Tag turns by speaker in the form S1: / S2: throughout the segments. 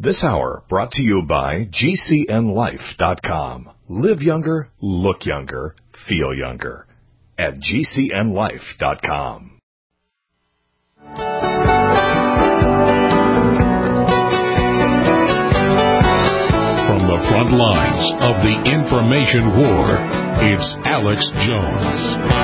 S1: This hour brought to you by GCNLife.com. Live younger, look younger, feel younger at GCNLife.com.
S2: From the front lines of the information war, it's Alex Jones.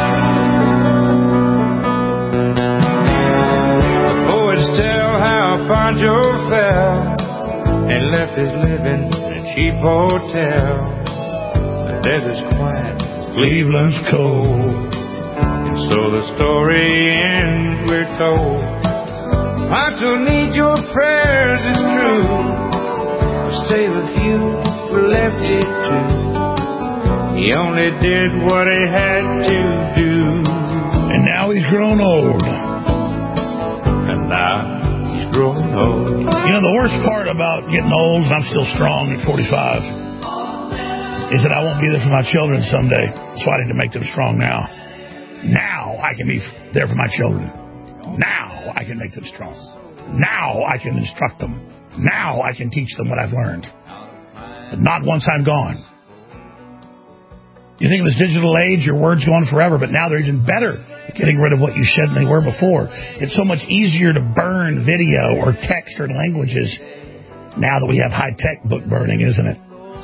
S3: The poets tell how Pancho fell and left his living in a cheap hotel. The desert's quiet, Cleveland's cold, and so the story ends, we're told. Pancho needs your prayers, it's true, to save a few were left it to. He only did what he had to do.
S4: And now he's grown old.
S3: And now he's growing old.
S4: You know, the worst part about getting old, and I'm still strong at 45, is that I won't be there for my children someday. So I need to make them strong now. Now I can be there for my children. Now I can make them strong. Now I can instruct them. Now I can teach them what I've learned. But not once I'm gone. You think of this digital age, your words go on forever, but now they're even better at getting rid of what you said than they were before. It's so much easier to burn video or text or languages now that we have high-tech book burning, isn't it?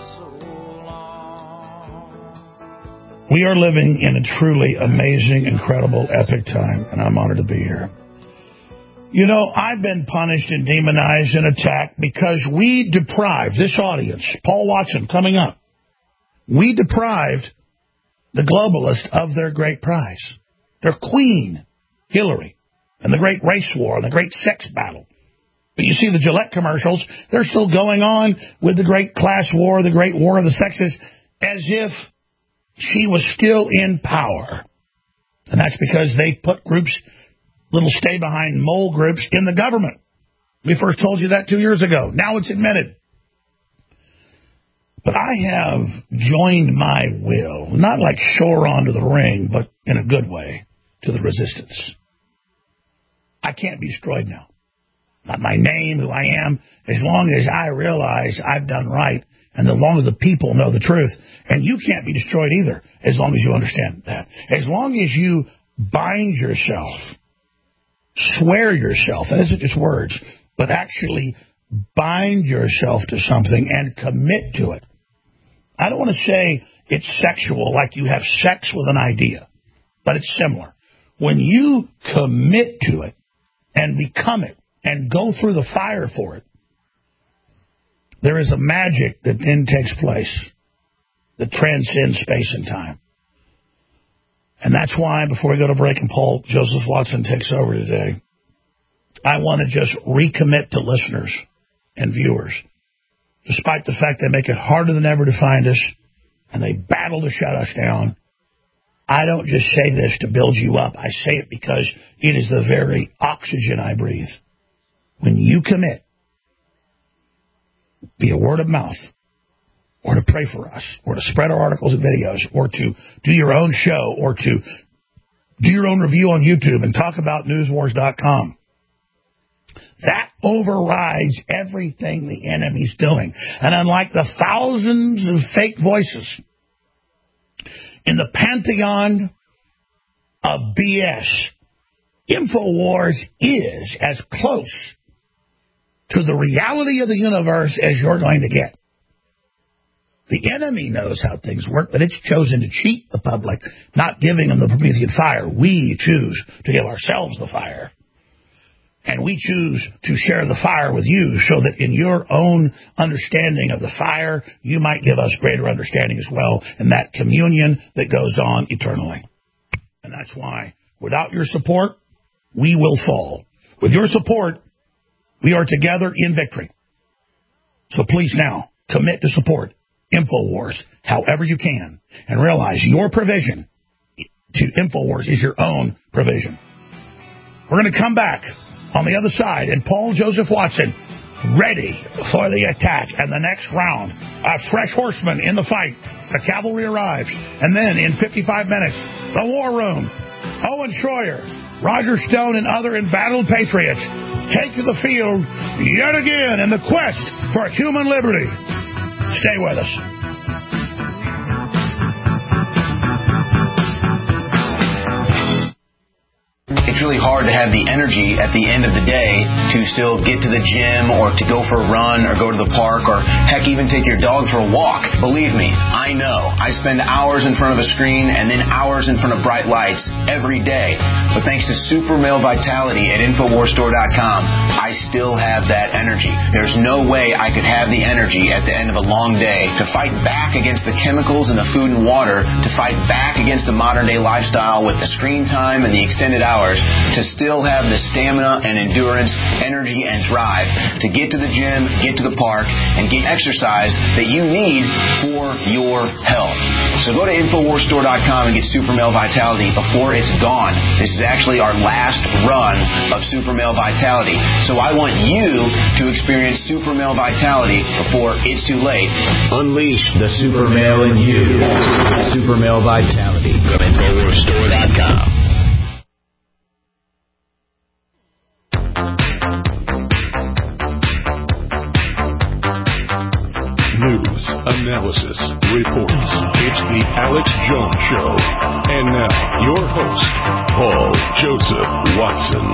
S4: We are living in a truly amazing, incredible, epic time, and I'm honored to be here. You know, I've been punished and demonized and attacked because we deprived this audience, Paul Watson coming up, we deprived the globalists of their great prize, their queen, Hillary, and the great race war and the great sex battle. But you see the Gillette commercials, they're still going on with the great class war, the great war of the sexes, as if she was still in power. And that's because they put groups, little stay-behind mole groups, in the government. We first told you that 2 years ago. Now it's admitted. But I have joined my will, not like shore onto the ring, but in a good way, to the resistance. I can't be destroyed now. Not my name, who I am, as long as I realize I've done right, and as long as the people know the truth. And you can't be destroyed either, as long as you understand that. As long as you bind yourself, swear yourself, and this isn't just words, but actually bind yourself to something and commit to it. I don't want to say it's sexual, like you have sex with an idea, but it's similar. When you commit to it and become it and go through the fire for it, there is a magic that then takes place that transcends space and time. And that's why, before we go to break and Paul Joseph Watson takes over today, I want to just recommit to listeners and viewers. Despite the fact they make it harder than ever to find us, and they battle to shut us down, I don't just say this to build you up. I say it because it is the very oxygen I breathe. When you commit, via word of mouth, or to pray for us, or to spread our articles and videos, or to do your own show, or to do your own review on YouTube and talk about newswars.com, that overrides everything the enemy's doing. And unlike the thousands of fake voices in the pantheon of BS, InfoWars is as close to the reality of the universe as you're going to get. The enemy knows how things work, but it's chosen to cheat the public, not giving them the Promethean fire. We choose to give ourselves the fire. And we choose to share the fire with you so that in your own understanding of the fire, you might give us greater understanding as well in that communion that goes on eternally. And that's why, without your support, we will fall. With your support, we are together in victory. So please now, commit to support InfoWars however you can. And realize your provision to InfoWars is your own provision. We're going to come back on the other side, and Paul Joseph Watson ready for the attack. And the next round, a fresh horseman in the fight. The cavalry arrives. And then in 55 minutes, the war room. Owen Schroyer, Roger Stone, and other embattled patriots take to the field yet again in the quest for human liberty. Stay with us.
S5: It's really hard to have the energy at the end of the day to still get to the gym or to go for a run or go to the park or, heck, even take your dog for a walk. Believe me, I know. I spend hours in front of a screen and then hours in front of bright lights every day. But thanks to Super Male Vitality at InfoWarsStore.com, I still have that energy. There's no way I could have the energy at the end of a long day to fight back against the chemicals in the food and water, to fight back against the modern-day lifestyle with the screen time and the extended hours, to still have the stamina and endurance, energy and drive to get to the gym, get to the park, and get exercise that you need for your health. So go to InfoWarsStore.com and get Super Male Vitality before it's gone. This is actually our last run of Super Male Vitality. So I want you to experience Super Male Vitality before it's too late. Unleash the Super Male in you with Super Male Vitality. Go to InfoWarsStore.com.
S2: News, analysis, reports. It's the Alex Jones Show. And now, your host, Paul Joseph Watson.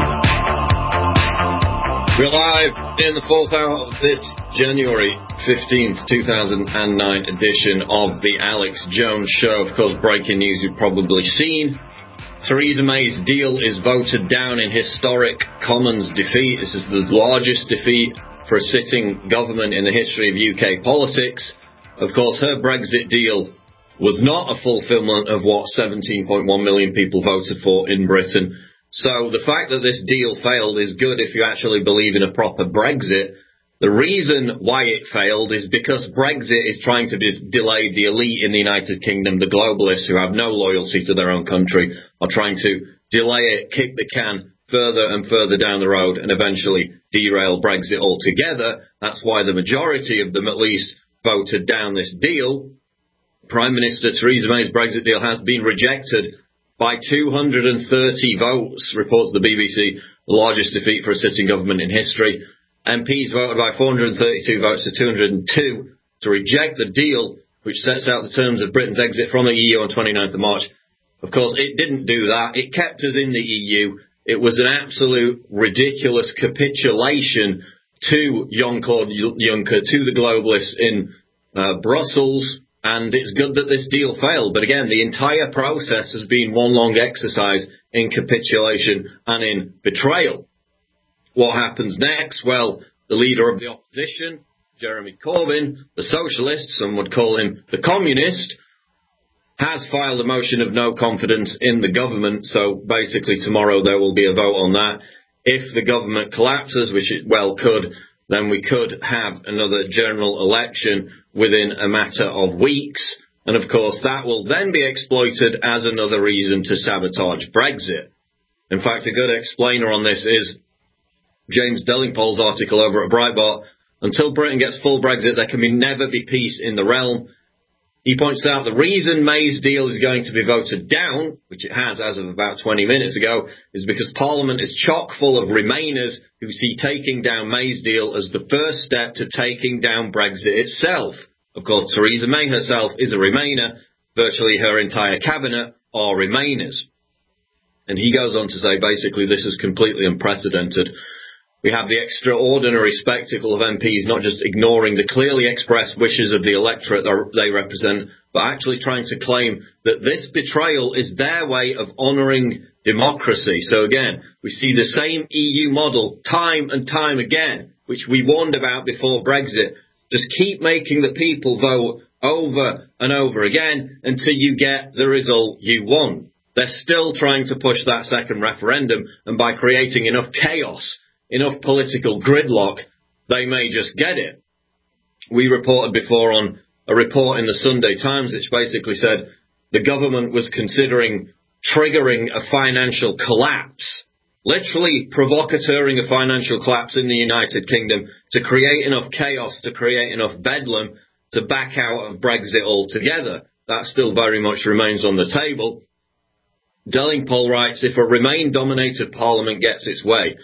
S6: We're live in the fourth hour of this January 15th, 2009 edition of the Alex Jones Show. Of course, breaking news you've probably seen. Theresa May's deal is voted down in historic Commons defeat. This is the largest defeat for a sitting government in the history of UK politics. Of course, her Brexit deal was not a fulfillment of what 17.1 million people voted for in Britain. So the fact that this deal failed is good if you actually believe in a proper Brexit. The reason why it failed is because Brexit is trying to delay the elite in the United Kingdom, the globalists who have no loyalty to their own country, are trying to delay it, kick the can further and further down the road and eventually derail Brexit altogether. That's why the majority of them at least voted down this deal. Prime Minister Theresa May's Brexit deal has been rejected by 230 votes, reports the BBC, the largest defeat for a sitting government in history. MPs voted by 432 votes to 202 to reject the deal, which sets out the terms of Britain's exit from the EU on 29th of March. Of course, it didn't do that. It kept us in the EU. It was an absolute ridiculous capitulation to Jean-Claude Juncker, to the globalists in Brussels, and it's good that this deal failed. But again, the entire process has been one long exercise in capitulation and in betrayal. What happens next? Well, the leader of the opposition, Jeremy Corbyn, the socialist, some would call him the communist, has filed a motion of no confidence in the government. So basically tomorrow there will be a vote on that. If the government collapses, which it well could, then we could have another general election within a matter of weeks. And of course that will then be exploited as another reason to sabotage Brexit. In fact, a good explainer on this is James Delingpole's article over at Breitbart. Until Britain gets full Brexit, there can never be peace in the realm. He points out the reason May's deal is going to be voted down, which it has as of about 20 minutes ago, is because Parliament is chock full of Remainers who see taking down May's deal as the first step to taking down Brexit itself. Of course, Theresa May herself is a Remainer. Virtually her entire cabinet are Remainers. And he goes on to say, basically, this is completely unprecedented. We have the extraordinary spectacle of MPs not just ignoring the clearly expressed wishes of the electorate they represent, but actually trying to claim that this betrayal is their way of honouring democracy. So again, we see the same EU model time and time again, which we warned about before Brexit. Just keep making the people vote over and over again until you get the result you want. They're still trying to push that second referendum, and by creating enough chaos, enough political gridlock, they may just get it. We reported before on a report in the Sunday Times which basically said the government was considering triggering a financial collapse, literally provocateuring a financial collapse in the United Kingdom to create enough chaos, to create enough bedlam to back out of Brexit altogether. That still very much remains on the table. Delingpole writes, if a Remain-dominated Parliament gets its way,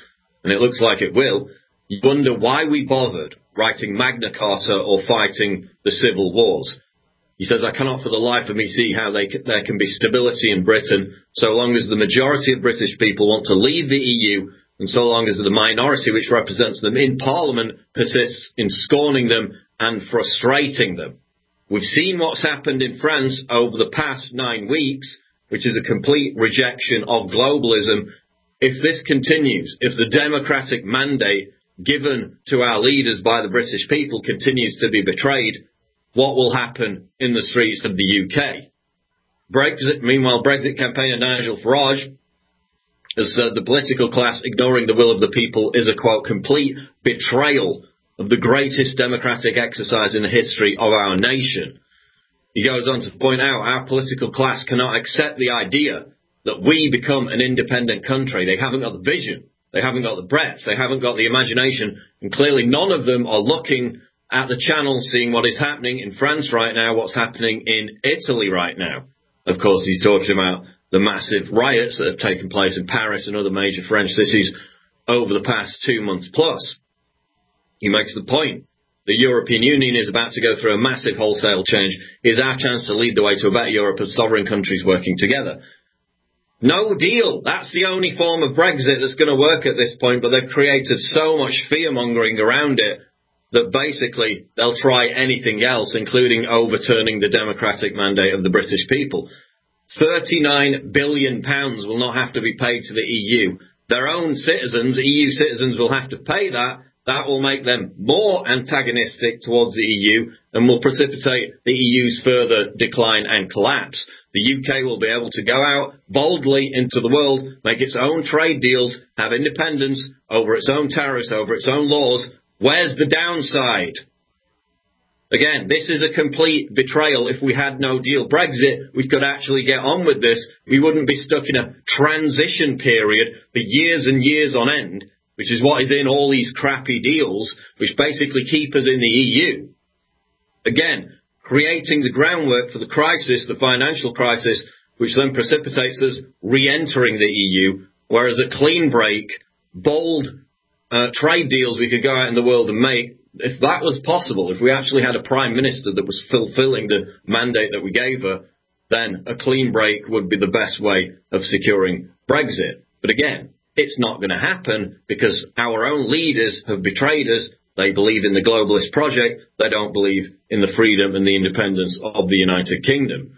S6: and it looks like it will, you wonder why we bothered writing Magna Carta or fighting the civil wars. He says, I cannot for the life of me see how there can be stability in Britain so long as the majority of British people want to leave the EU and so long as the minority which represents them in Parliament persists in scorning them and frustrating them. We've seen what's happened in France over the past 9 weeks, which is a complete rejection of globalism. If this continues, if the democratic mandate given to our leaders by the British people continues to be betrayed, what will happen in the streets of the UK? Meanwhile, Brexit campaigner Nigel Farage has said the political class ignoring the will of the people is a, quote, complete betrayal of the greatest democratic exercise in the history of our nation. He goes on to point out our political class cannot accept the idea that we become an independent country. They haven't got the vision. They haven't got the breadth. They haven't got the imagination. And clearly none of them are looking at the channel, seeing what is happening in France right now, what's happening in Italy right now. Of course, he's talking about the massive riots that have taken place in Paris and other major French cities over the past 2 months plus. He makes the point. The European Union is about to go through a massive wholesale change. Here's our chance to lead the way to a better Europe of sovereign countries working together. No deal. That's the only form of Brexit that's going to work at this point, but they've created so much fear-mongering around it that basically they'll try anything else, including overturning the democratic mandate of the British people. £39 billion will not have to be paid to the EU. Their own citizens, EU citizens, will have to pay that. That will make them more antagonistic towards the EU and will precipitate the EU's further decline and collapse. The UK will be able to go out boldly into the world, make its own trade deals, have independence over its own tariffs, over its own laws. Where's the downside? Again, this is a complete betrayal. If we had no deal Brexit, we could actually get on with this. We wouldn't be stuck in a transition period for years and years on end, which is what is in all these crappy deals, which basically keep us in the EU. Again, creating the groundwork for the crisis, the financial crisis, which then precipitates us re-entering the EU, whereas a clean break, bold trade deals we could go out in the world and make, if that was possible, if we actually had a prime minister that was fulfilling the mandate that we gave her, then a clean break would be the best way of securing Brexit. But again, it's not going to happen because our own leaders have betrayed us. They believe in the globalist project. They don't believe in the freedom and the independence of the United Kingdom.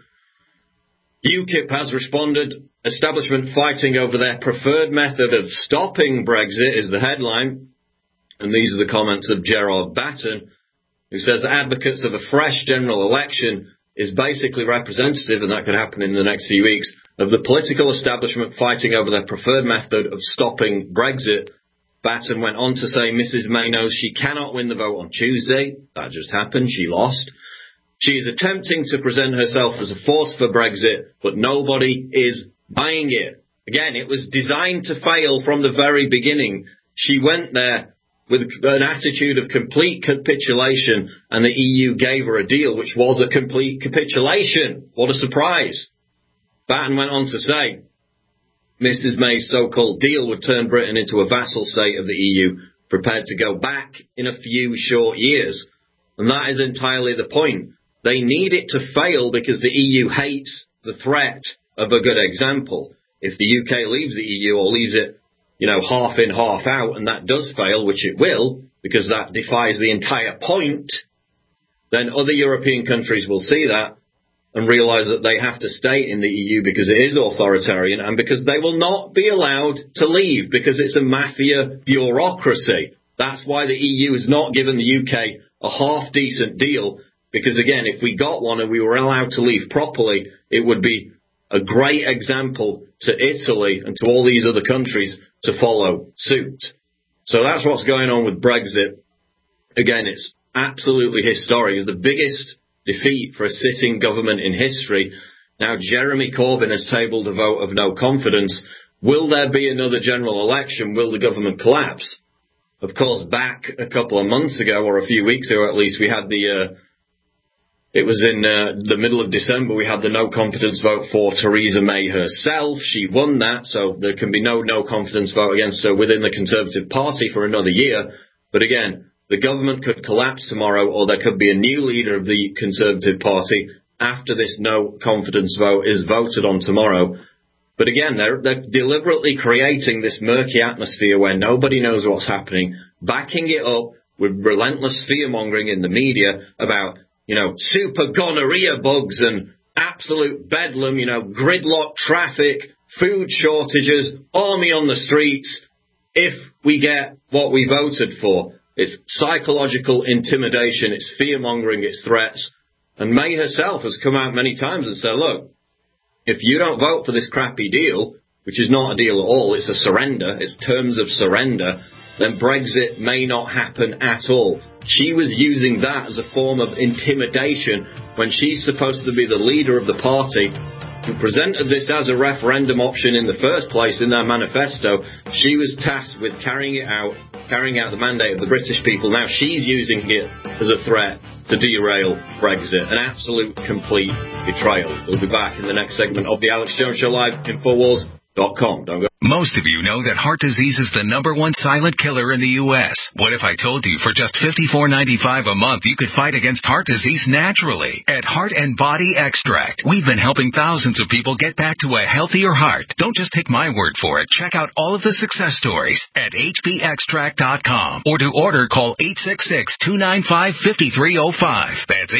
S6: UKIP has responded. Establishment fighting over their preferred method of stopping Brexit is the headline. And these are the comments of Gerard Batten, who says advocates of a fresh general election is basically representative, and that could happen in the next few weeks, of the political establishment fighting over their preferred method of stopping Brexit. Batten went on to say Mrs May knows she cannot win the vote on Tuesday. That just happened. She lost. She is attempting to present herself as a force for Brexit, but nobody is buying it. Again, it was designed to fail from the very beginning. She went there with an attitude of complete capitulation, and the EU gave her a deal which was a complete capitulation. What a surprise. Batten went on to say Mrs May's so-called deal would turn Britain into a vassal state of the EU, prepared to go back in a few short years. And that is entirely the point. They need it to fail because the EU hates the threat of a good example. If the UK leaves the EU or leaves it, half in, half out, and that does fail, which it will, because that defies the entire point, then other European countries will see that and realise that they have to stay in the EU because it is authoritarian and because they will not be allowed to leave because it's a mafia bureaucracy. That's why the EU has not given the UK a half-decent deal, because, again, if we got one and we were allowed to leave properly, it would be a great example to Italy and to all these other countries to follow suit. So that's what's going on with Brexit. Again, it's absolutely historic. It's the biggest defeat for a sitting government in history. Now, Jeremy Corbyn has tabled a vote of no confidence. Will there be another general election? Will the government collapse? Of course, back a couple of months ago, or a few weeks ago at least, we had the It was in the middle of December. We had the no confidence vote for Theresa May herself. She won that, so there can be no confidence vote against her within the Conservative Party for another year. But again, the government could collapse tomorrow, or there could be a new leader of the Conservative Party after this no confidence vote is voted on tomorrow. But again, they're deliberately creating this murky atmosphere where nobody knows what's happening, backing it up with relentless fear-mongering in the media about, super gonorrhea bugs and absolute bedlam, gridlock traffic, food shortages, army on the streets, if we get what we voted for. It's psychological intimidation, it's fear-mongering, it's threats. And May herself has come out many times and said, look, if you don't vote for this crappy deal, which is not a deal at all, it's a surrender, it's terms of surrender, then Brexit may not happen at all. She was using that as a form of intimidation when she's supposed to be the leader of the party, who presented this as a referendum option in the first place in their manifesto. She was tasked with carrying out the mandate of the British people. Now she's using it as a threat to derail Brexit. An absolute, complete betrayal. We'll be back in the next segment of the Alex Jones Show live, Infowars.com. Don't go.
S7: Most of you know that heart disease is the #1 silent killer in the U.S. What if I told you for just $54.95 a month you could fight against heart disease naturally? At Heart and Body Extract, we've been helping thousands of people get back to a healthier heart. Don't just take my word for it. Check out all of the success stories at hbextract.com. Or to order, call 866-295-5305. That's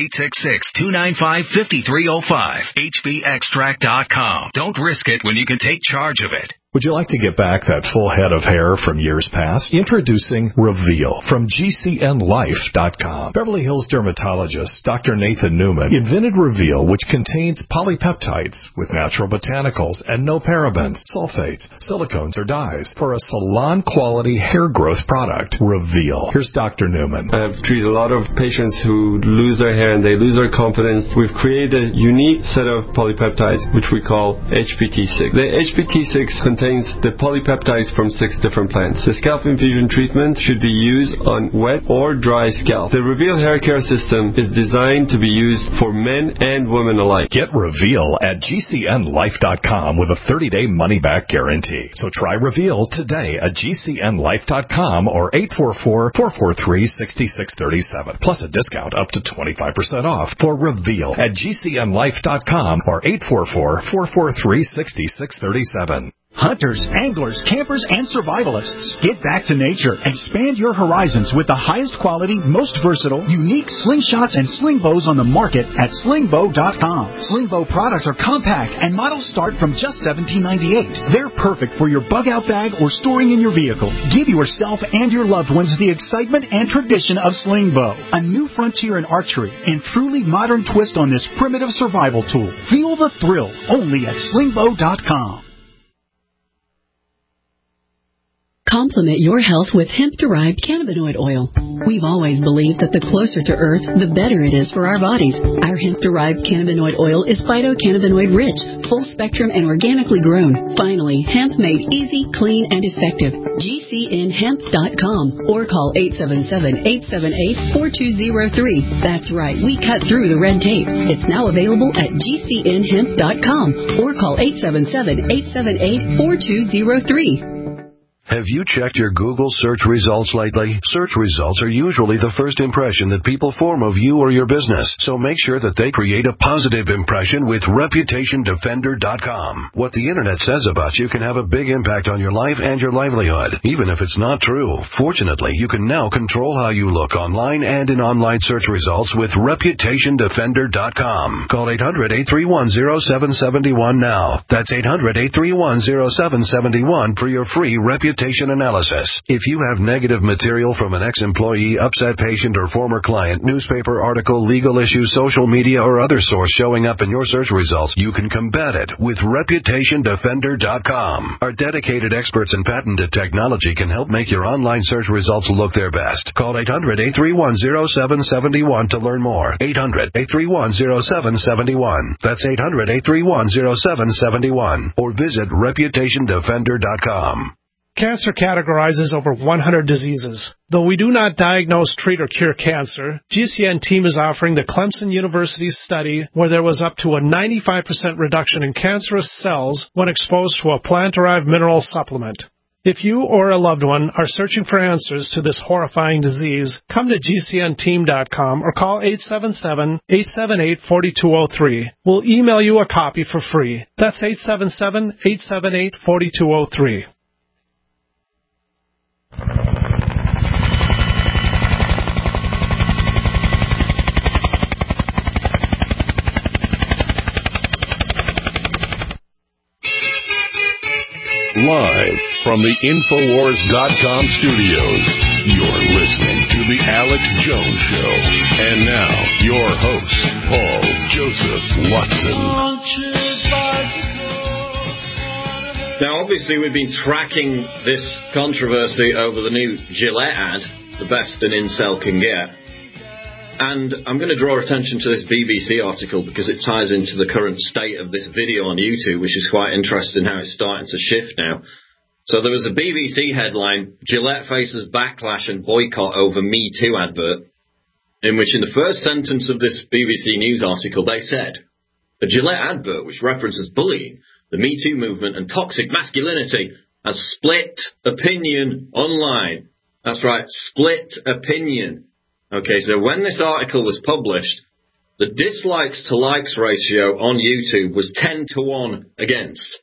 S7: 866-295-5305. hbextract.com. Don't risk it when you can take charge of it.
S1: Would you like to get back that full head of hair from years past? Introducing Reveal from GCNlife.com. Beverly Hills dermatologist Dr. Nathan Newman invented Reveal, which contains polypeptides with natural botanicals and no parabens, sulfates, silicones, or dyes for a salon-quality hair growth product. Reveal. Here's Dr. Newman.
S8: I've treated a lot of patients who lose their hair and they lose their confidence. We've created a unique set of polypeptides, which we call HPT6. The HPT6 contains the polypeptides from 6 different plants. The scalp infusion treatment should be used on wet or dry scalp. The Reveal hair care system is designed to be used for men and women alike.
S1: Get Reveal at GCNlife.com with a 30-day money-back guarantee. So try Reveal today at GCNlife.com or 844-443-6637. Plus a discount up to 25% off for Reveal at GCNlife.com or 844-443-6637.
S9: Hunters, anglers, campers, and survivalists. Get back to nature. Expand your horizons with the highest quality, most versatile, unique slingshots and sling bows on the market at slingbow.com. Slingbow products are compact and models start from just $17.98. They're perfect for your bug out bag or storing in your vehicle. Give yourself and your loved ones the excitement and tradition of Slingbow, a new frontier in archery and truly modern twist on this primitive survival tool. Feel the thrill only at slingbow.com.
S10: Complement your health with hemp-derived cannabinoid oil. We've always believed that the closer to Earth, the better it is for our bodies. Our hemp-derived cannabinoid oil is phytocannabinoid-rich, full-spectrum, and organically grown. Finally, hemp made easy, clean, and effective. GCNhemp.com or call 877-878-4203. That's right, we cut through the red tape. It's now available at GCNhemp.com or call 877-878-4203.
S11: Have you checked your Google search results lately? Search results are usually the first impression that people form of you or your business, so make sure that they create a positive impression with ReputationDefender.com. What the Internet says about you can have a big impact on your life and your livelihood, even if it's not true. Fortunately, you can now control how you look online and in online search results with ReputationDefender.com. Call 800-831-0771 now. That's 800-831-0771 for your free reputation analysis. If you have negative material from an ex-employee, upset patient, or former client, newspaper article, legal issue, social media, or other source showing up in your search results, you can combat it with ReputationDefender.com. Our dedicated experts in patented technology can help make your online search results look their best. Call 800-831-0771 to learn more. 800-831-0771. That's 800-831-0771. Or visit ReputationDefender.com.
S12: Cancer categorizes over 100 diseases. Though we do not diagnose, treat, or cure cancer, GCN team is offering the Clemson University study where there was up to a 95% reduction in cancerous cells when exposed to a plant-derived mineral supplement. If you or a loved one are searching for answers to this horrifying disease, come to GCNteam.com or call 877-878-4203. We'll email you a copy for free. That's 877-878-4203.
S2: Live from the Infowars.com studios, you're listening to The Alex Jones Show. And now, your host, Paul Joseph Watson.
S6: Now, obviously, we've been tracking this controversy over the new Gillette ad, the best an incel can get. And I'm going to draw attention to this BBC article because it ties into the current state of this video on YouTube, which is quite interesting how it's starting to shift now. So there was a BBC headline, Gillette faces backlash and boycott over Me Too advert, in which in the first sentence of this BBC News article they said, a Gillette advert which references bullying, the Me Too movement and toxic masculinity has split opinion online. That's right, split opinion. Okay, so when this article was published, the dislikes to likes ratio on YouTube was 10-1 against.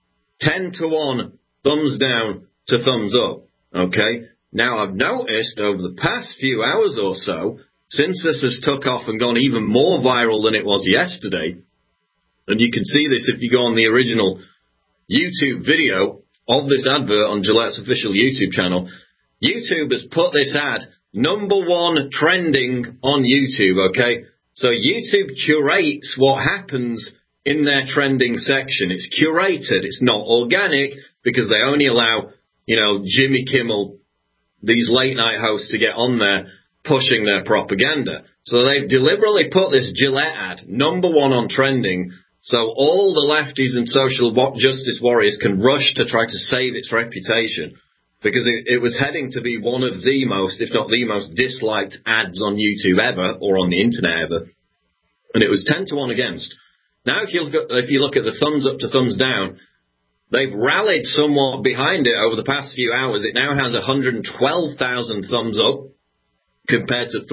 S6: 10-1 thumbs down to thumbs up. Okay, now I've noticed over the past few hours or so, since this has took off and gone even more viral than it was yesterday, and you can see this if you go on the original YouTube video of this advert on Gillette's official YouTube channel, YouTube has put this ad #1 trending on YouTube, okay? So YouTube curates what happens in their trending section. It's curated. It's not organic because they only allow, Jimmy Kimmel, these late night hosts to get on there pushing their propaganda. So they've deliberately put this Gillette ad #1 on trending so all the lefties and social justice warriors can rush to try to save its reputation. Because it was heading to be one of the most, if not the most, disliked ads on YouTube ever, or on the internet ever. And it was 10-1 against. Now, if you look at the thumbs up to thumbs down, they've rallied somewhat behind it over the past few hours. It now has 112,000 thumbs up, compared to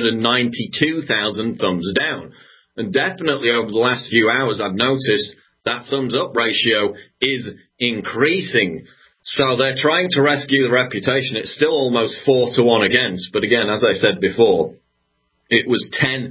S6: 392,000 thumbs down. And definitely over the last few hours, I've noticed that thumbs up ratio is increasing. So they're trying to rescue the reputation. It's still almost 4-1 against. But again, as I said before, it was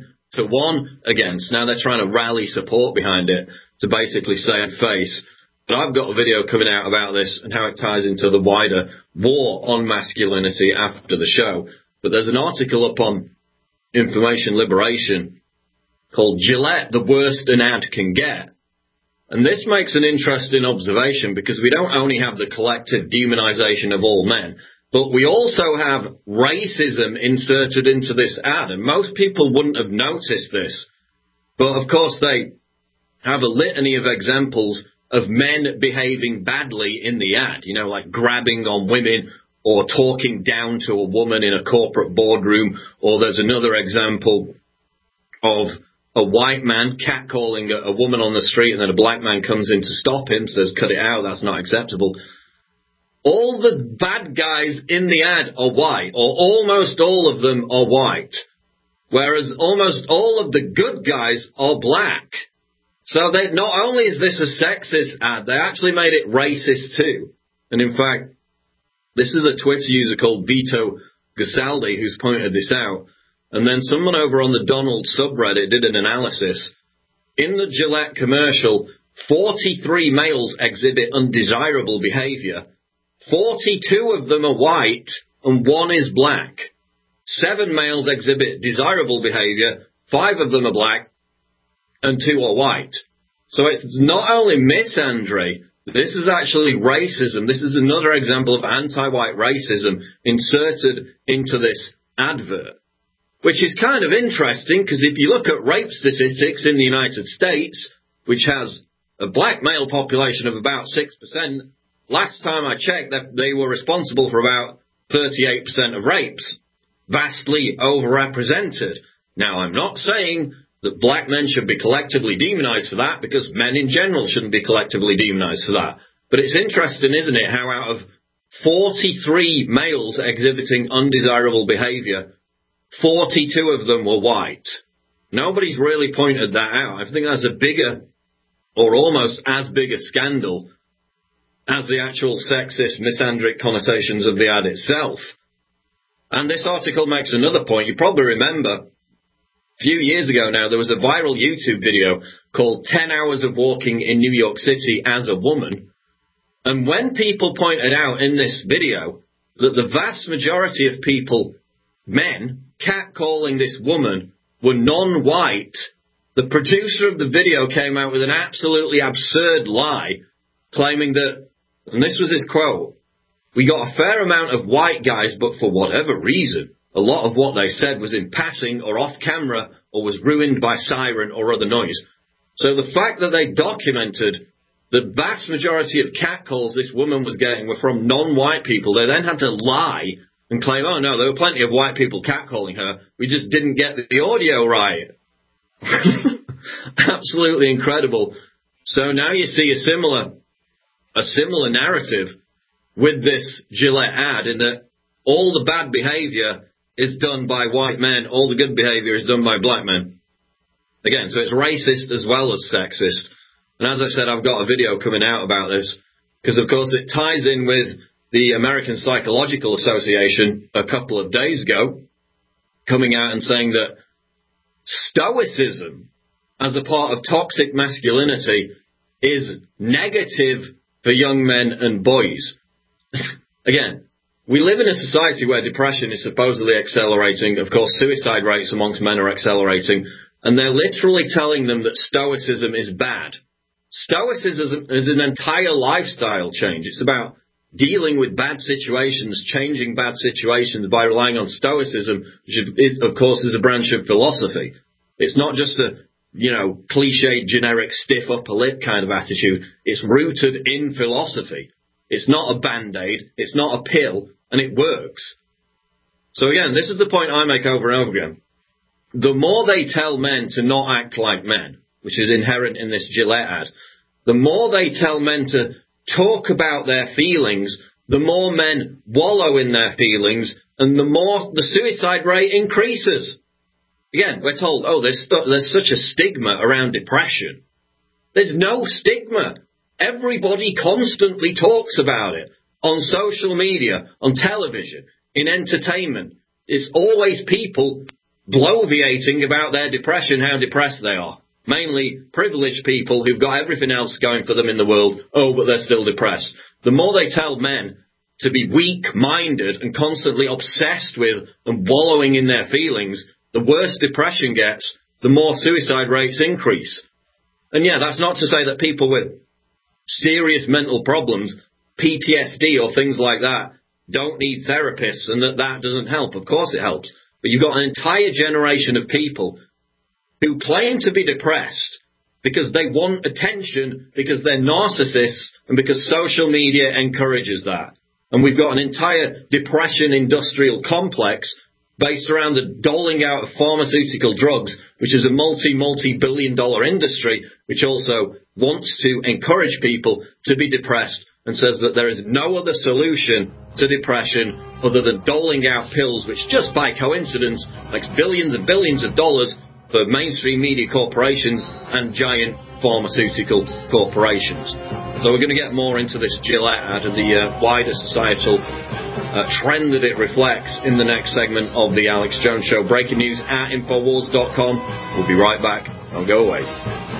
S6: 10-1 against. Now they're trying to rally support behind it to basically save face. But I've got a video coming out about this and how it ties into the wider war on masculinity after the show. But there's an article up on Information Liberation called Gillette, the Worst an Ad Can Get. And this makes an interesting observation because we don't only have the collective demonization of all men, but we also have racism inserted into this ad. And most people wouldn't have noticed this. But of course they have a litany of examples of men behaving badly in the ad, like grabbing on women or talking down to a woman in a corporate boardroom. Or there's another example of a white man catcalling a woman on the street and then a black man comes in to stop him, says, cut it out, that's not acceptable. All the bad guys in the ad are white, or almost all of them are white, whereas almost all of the good guys are black. So not only is this a sexist ad, they actually made it racist too. And in fact, this is a Twitter user called Vito Gasaldi who's pointed this out. And then someone over on the Donald subreddit did an analysis. In the Gillette commercial, 43 males exhibit undesirable behavior. 42 of them are white and 1 is black. 7 males exhibit desirable behavior. 5 of them are black and 2 are white. So it's not only misandry, this is actually racism. This is another example of anti-white racism inserted into this advert. Which is kind of interesting, because if you look at rape statistics in the United States, which has a black male population of about 6%, last time I checked, they were responsible for about 38% of rapes. Vastly overrepresented. Now, I'm not saying that black men should be collectively demonized for that, because men in general shouldn't be collectively demonized for that. But it's interesting, isn't it, how out of 43 males exhibiting undesirable behavior, 42 of them were white. Nobody's really pointed that out. I think that's a bigger, or almost as big a scandal as the actual sexist, misandric connotations of the ad itself. And this article makes another point. You probably remember, a few years ago now, there was a viral YouTube video called 10 Hours of Walking in New York City as a Woman. And when people pointed out in this video that the vast majority of people, men, catcalling this woman were non-white, the producer of the video came out with an absolutely absurd lie, claiming that, and this was his quote, "We got a fair amount of white guys, but for whatever reason, a lot of what they said was in passing or off camera or was ruined by siren or other noise." So the fact that they documented the vast majority of catcalls this woman was getting were from non-white people, they then had to lie and claim, oh no, there were plenty of white people catcalling her, we just didn't get the audio right. Absolutely incredible. So now you see a similar narrative with this Gillette ad, in that all the bad behavior is done by white men, all the good behavior is done by black men. Again, so it's racist as well as sexist. And as I said, I've got a video coming out about this, because of course it ties in with the American Psychological Association a couple of days ago, coming out and saying that stoicism as a part of toxic masculinity is negative for young men and boys. Again, we live in a society where depression is supposedly accelerating. Of course, suicide rates amongst men are accelerating. And they're literally telling them that stoicism is bad. Stoicism is an entire lifestyle change. It's about dealing with bad situations, changing bad situations by relying on stoicism, which of course is a branch of philosophy. It's not just a, cliched, generic, stiff upper lip kind of attitude. It's rooted in philosophy. It's not a band-aid. It's not a pill, and it works. So again, this is the point I make over and over again. The more they tell men to not act like men, which is inherent in this Gillette ad, the more they tell men to talk about their feelings, the more men wallow in their feelings, and the more the suicide rate increases. Again, we're told, there's such a stigma around depression. There's no stigma. Everybody constantly talks about it. On social media, on television, in entertainment. It's always people bloviating about their depression, how depressed they are. Mainly privileged people who've got everything else going for them in the world, but they're still depressed. The more they tell men to be weak-minded and constantly obsessed with and wallowing in their feelings, the worse depression gets, the more suicide rates increase. And yeah, that's not to say that people with serious mental problems, PTSD or things like that, don't need therapists and that doesn't help. Of course it helps. But you've got an entire generation of people who claim to be depressed because they want attention, because they're narcissists, and because social media encourages that. And we've got an entire depression industrial complex based around the doling out of pharmaceutical drugs, which is a multi-billion-dollar industry, which also wants to encourage people to be depressed and says that there is no other solution to depression other than doling out pills, which just by coincidence makes billions and billions of dollars for mainstream media corporations and giant pharmaceutical corporations. So we're going to get more into this Gillette ad and the wider societal trend that it reflects in the next segment of the Alex Jones Show. Breaking news at Infowars.com. We'll be right back. Don't go away.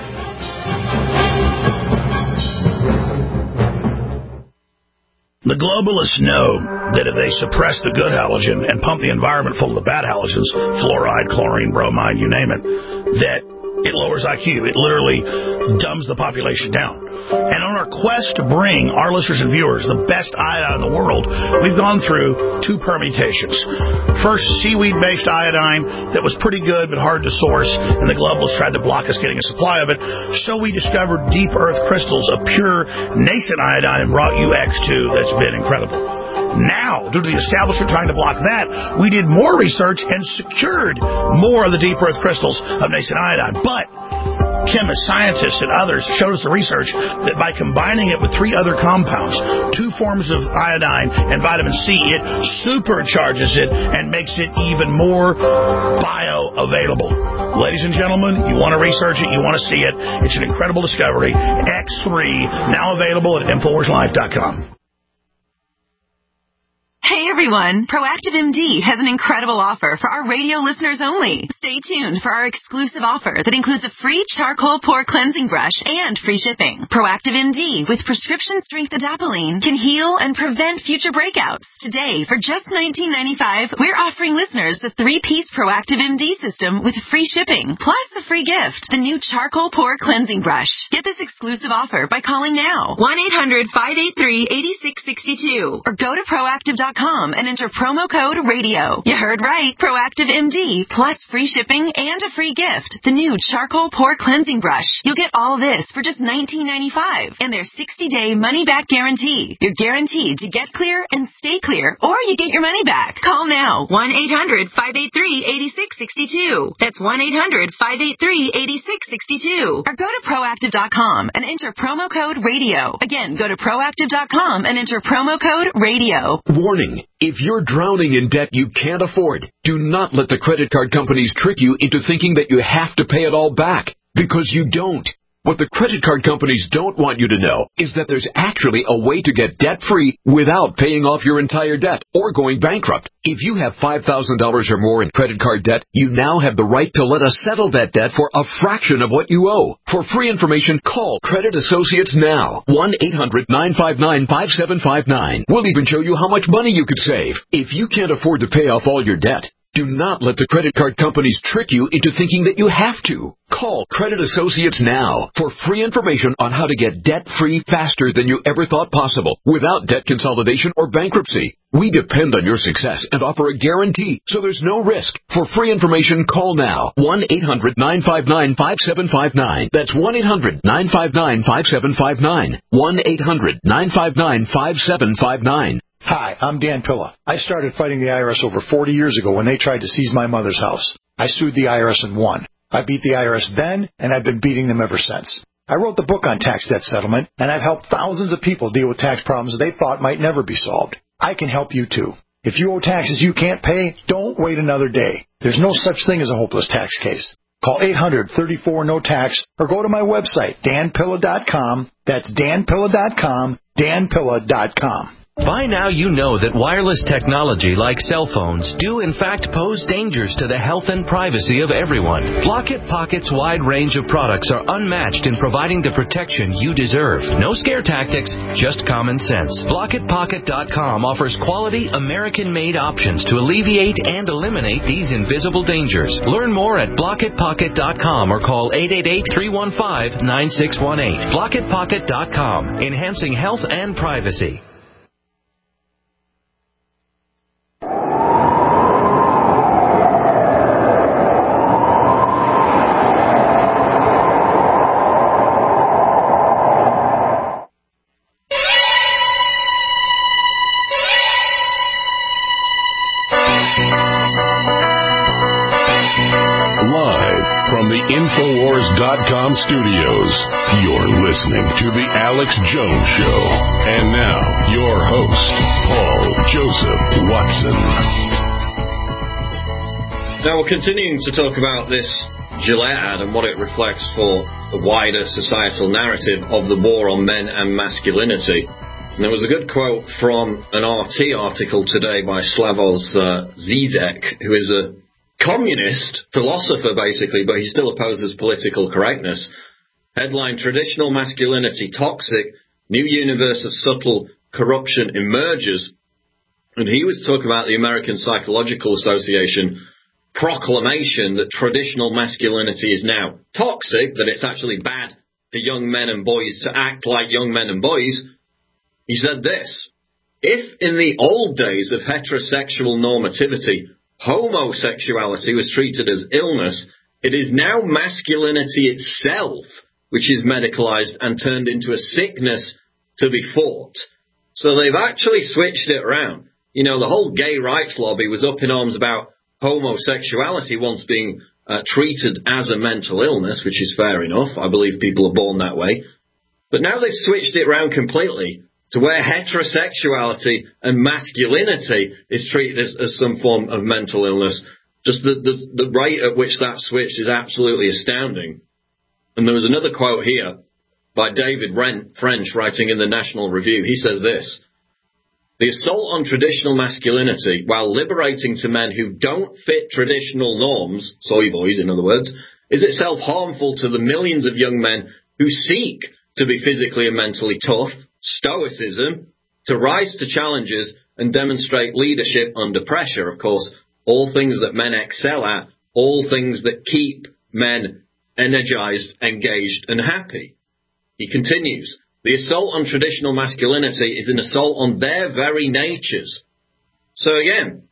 S4: The globalists know that if they suppress the good halogen and pump the environment full of the bad halogens, fluoride, chlorine, bromide, you name it, that it lowers IQ. It literally dumbs the population down. And on our quest to bring our listeners and viewers the best iodine in the world, we've gone through two permutations. First, seaweed-based iodine that was pretty good but hard to source, and the globalists tried to block us getting a supply of it. So we discovered deep earth crystals of pure nascent iodine and brought you X2 that's been incredible. Now, due to the establishment trying to block that, we did more research and secured more of the deep earth crystals of nascent iodine. But chemists, scientists, and others showed us the research that by combining it with three other compounds, two forms of iodine and vitamin C, it supercharges it and makes it even more bioavailable. Ladies and gentlemen, you want to research it, you want to see it. It's an incredible discovery. X3, now available at InfoWarsLife.com.
S13: Hey everyone, Proactive MD has an incredible offer for our radio listeners only. Stay tuned for our exclusive offer that includes a free charcoal pore cleansing brush and free shipping. Proactive MD with prescription strength adapalene can heal and prevent future breakouts. Today, for just $19.95, we're offering listeners the 3-piece Proactive MD system with free shipping, plus a free gift, the new charcoal pore cleansing brush. Get this exclusive offer by calling now, 1-800-583-8662, or go to proactive.com and enter promo code RADIO. You heard right. Proactive MD plus free shipping and a free gift, the new charcoal pore cleansing brush. You'll get all this for just $19.95 and their 60-day money-back guarantee. You're guaranteed to get clear and stay clear, or you get your money back. Call now, 1-800-583-8662. That's 1-800-583-8662. Or go to proactive.com and enter promo code RADIO. Again, go to proactive.com and enter promo code RADIO.
S14: Warning. If you're drowning in debt you can't afford, do not let the credit card companies trick you into thinking that you have to pay it all back, because you don't. What the credit card companies don't want you to know is that there's actually a way to get debt-free without paying off your entire debt or going bankrupt. If you have $5,000 or more in credit card debt, you now have the right to let us settle that debt for a fraction of what you owe. For free information, call Credit Associates now. 1-800-959-5759. We'll even show you how much money you could save. If you can't afford to pay off all your debt, do not let the credit card companies trick you into thinking that you have to. Call Credit Associates now for free information on how to get debt-free faster than you ever thought possible without debt consolidation or bankruptcy. We depend on your success and offer a guarantee, so there's no risk. For free information, call now. 1-800-959-5759. That's 1-800-959-5759. 1-800-959-5759.
S15: Hi, I'm Dan Pilla. I started fighting the IRS over 40 years ago when they tried to seize my mother's house. I sued the IRS and won. I beat the IRS then, and I've been beating them ever since. I wrote the book on tax debt settlement, and I've helped thousands of people deal with tax problems they thought might never be solved. I can help you too. If you owe taxes you can't pay, don't wait another day. There's no such thing as a hopeless tax case. Call 800-34-NO-TAX or go to my website, danpilla.com. That's danpilla.com, danpilla.com.
S16: By now you know that wireless technology like cell phones do in fact pose dangers to the health and privacy of everyone. Blockit Pocket's wide range of products are unmatched in providing the protection you deserve. No scare tactics, just common sense. BlockitPocket.com offers quality American-made options to alleviate and eliminate these invisible dangers. Learn more at BlockitPocket.com or call 888-315-9618. BlockitPocket.com, enhancing health and privacy.
S2: InfoWars.com studios, you're listening to The Alex Jones Show. And now, your host, Paul Joseph Watson.
S6: Now, we're continuing to talk about this Gillette ad and what it reflects for the wider societal narrative of the war on men and masculinity. And there was a good quote from an RT article today by Slavoj Zizek, who is a communist philosopher, basically, but he still opposes political correctness. Headline, Traditional Masculinity Toxic, New Universe of Subtle Corruption Emerges. And he was talking about the American Psychological Association proclamation that traditional masculinity is now toxic, that it's actually bad for young men and boys to act like young men and boys, he said this: if in the old days of heterosexual normativity, homosexuality was treated as illness, it is now masculinity itself which is medicalized and turned into a sickness to be fought. So they've actually switched it around. You know, the whole gay rights lobby was up in arms about homosexuality once being treated as a mental illness, which is fair enough. I believe people are born that way. But now they've switched it around completely to where heterosexuality and masculinity is treated as some form of mental illness. Just the rate at which that switched is absolutely astounding. And there was another quote here by David French writing in the National Review. He says this: the assault on traditional masculinity, while liberating to men who don't fit traditional norms, soy boys in other words, is itself harmful to the millions of young men who seek to be physically and mentally tough, stoicism, to rise to challenges and demonstrate leadership under pressure. Of course, all things that men excel at, all things that keep men energized, engaged, and happy. He continues: the assault on traditional masculinity is an assault on their very natures. So again,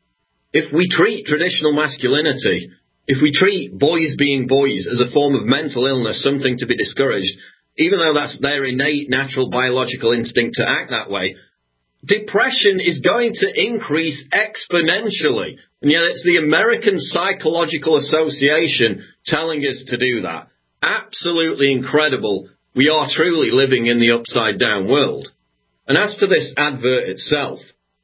S6: if we treat traditional masculinity, if we treat boys being boys as a form of mental illness, something to be discouraged, even though that's their innate natural biological instinct to act that way, depression is going to increase exponentially. And yet it's the American Psychological Association telling us to do that. Absolutely incredible. We are truly living in the upside down world. And as to this advert itself,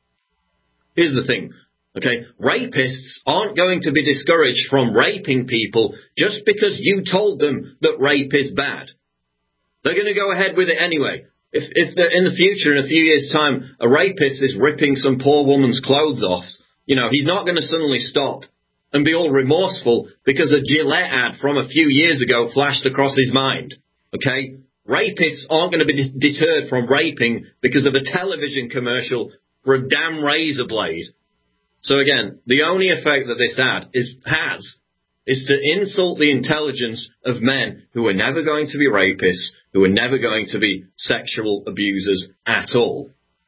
S6: here's the thing. Okay, rapists aren't going to be discouraged from raping people just because you told them that rape is bad. They're going to go ahead with it anyway. If they're in the future, in a few years' time, a rapist is ripping some poor woman's clothes off, you know, he's not going to suddenly stop and be all remorseful because a Gillette ad from a few years ago flashed across his mind. Okay? Rapists aren't going to be deterred from raping because of a television commercial for a damn razor blade. So again, the only effect that this ad has is to insult the intelligence of men who are never going to be rapists, who are never going to be sexual abusers at all.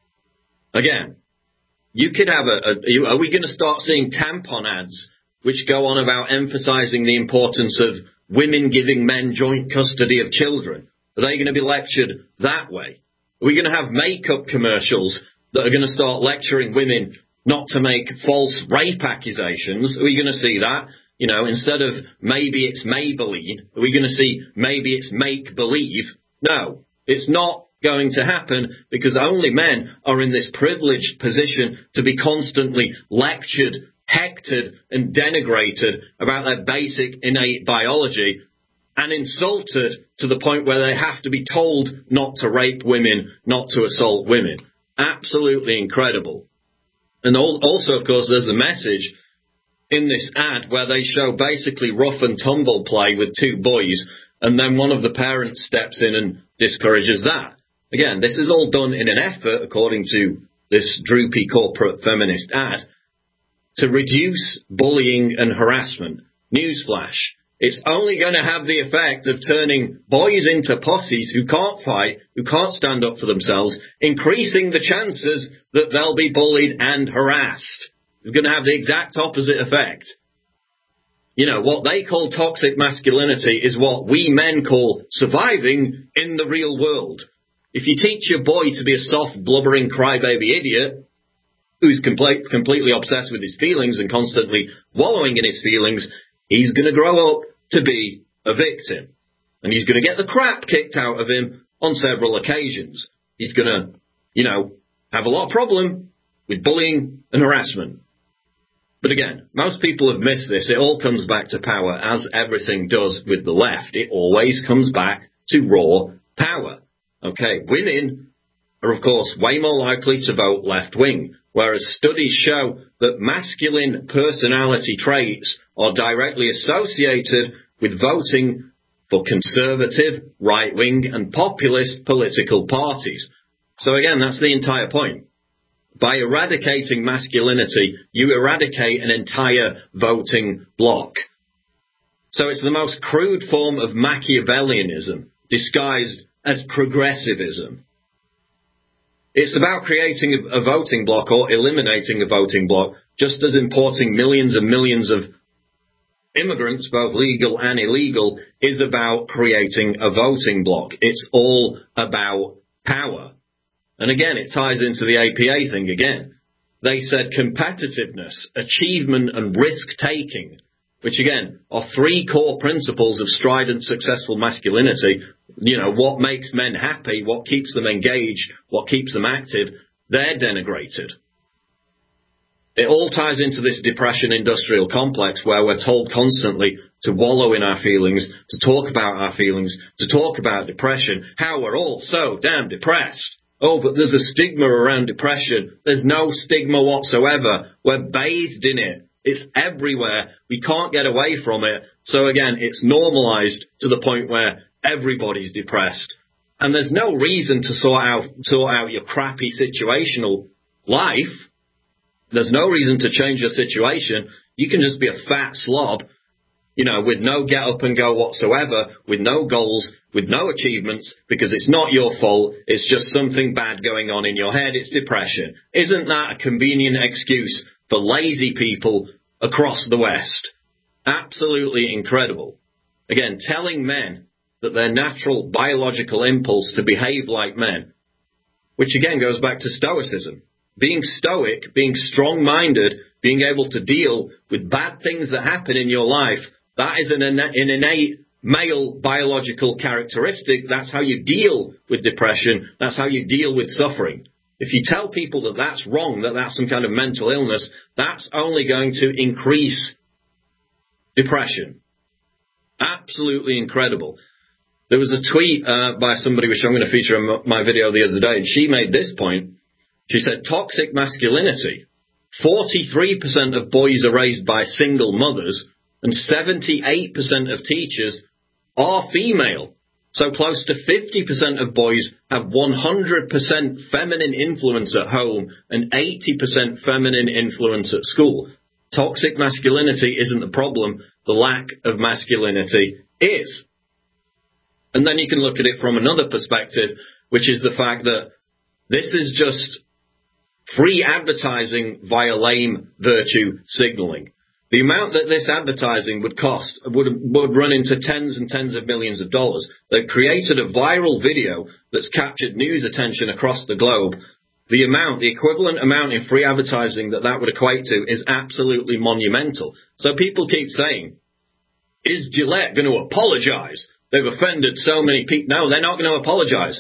S6: Again, you could have are we going to start seeing tampon ads which go on about emphasizing the importance of women giving men joint custody of children? Are they going to be lectured that way? Are we going to have makeup commercials that are going to start lecturing women not to make false rape accusations? Are we going to see that? You know, instead of maybe it's Maybelline, are we going to see maybe it's make-believe? No, it's not going to happen because only men are in this privileged position to be constantly lectured, hectored, and denigrated about their basic innate biology and insulted to the point where they have to be told not to rape women, not to assault women. Absolutely incredible. And also, of course, there's a message in this ad where they show basically rough and tumble play with two boys, and then one of the parents steps in and discourages that. Again, this is all done in an effort, according to this droopy corporate feminist ad, to reduce bullying and harassment. Newsflash. It's only going to have the effect of turning boys into pussies who can't fight, who can't stand up for themselves, increasing the chances that they'll be bullied and harassed. It's going to have the exact opposite effect. You know, what they call toxic masculinity is what we men call surviving in the real world. If you teach your boy to be a soft, blubbering, crybaby idiot who's completely obsessed with his feelings and constantly wallowing in his feelings, he's going to grow up to be a victim. And he's going to get the crap kicked out of him on several occasions. He's going to, you know, have a lot of problem with bullying and harassment. But again, most people have missed this. It all comes back to power, as everything does with the left. It always comes back to raw power. Okay, women are, of course, way more likely to vote left-wing, whereas studies show that masculine personality traits are directly associated with voting for conservative, right-wing, and populist political parties. So again, that's the entire point. By eradicating masculinity, you eradicate an entire voting bloc. So it's the most crude form of Machiavellianism. disguised as progressivism. It's about creating a voting bloc or eliminating a voting bloc, just as importing millions and millions of immigrants, both legal and illegal, is about creating a voting bloc. It's all about power. And again, it ties into the APA thing again. They said competitiveness, achievement, and risk-taking, which again are three core principles of strident, successful masculinity. You know, what makes men happy, what keeps them engaged, what keeps them active, they're denigrated. It all ties into this depression industrial complex where we're told constantly to wallow in our feelings, to talk about our feelings, to talk about depression, how we're all so damn depressed. Oh, but there's a stigma around depression. There's no stigma whatsoever. We're bathed in it. It's everywhere. We can't get away from it. So again, it's normalized to the point where everybody's depressed. And there's no reason to sort out your crappy situational life. There's no reason to change your situation. You can just be a fat slob, you know, with no get up and go whatsoever, with no goals, with no achievements, because it's not your fault. It's just something bad going on in your head. It's depression. Isn't that a convenient excuse for lazy people across the West? Absolutely incredible. Again, telling men that their natural biological impulse to behave like men, which again goes back to stoicism. Being stoic, being strong-minded, being able to deal with bad things that happen in your life, that is an innate male biological characteristic. That's how you deal with depression. That's how you deal with suffering. If you tell people that that's wrong, that that's some kind of mental illness, that's only going to increase depression. Absolutely incredible. There was a tweet by somebody, which I'm going to feature in my video the other day, and she made this point. She said, toxic masculinity. 43% of boys are raised by single mothers, and 78% of teachers are female. So close to 50% of boys have 100% feminine influence at home and 80% feminine influence at school. Toxic masculinity isn't the problem. The lack of masculinity is. And then you can look at it from another perspective, which is the fact that this is just free advertising via lame virtue signaling. The amount that this advertising would cost would run into tens and tens of millions of dollars. They've created a viral video that's captured news attention across the globe. The equivalent amount in free advertising that would equate to is absolutely monumental. So people keep saying, is Gillette going to apologize? They've offended so many people. No, they're not going to apologize.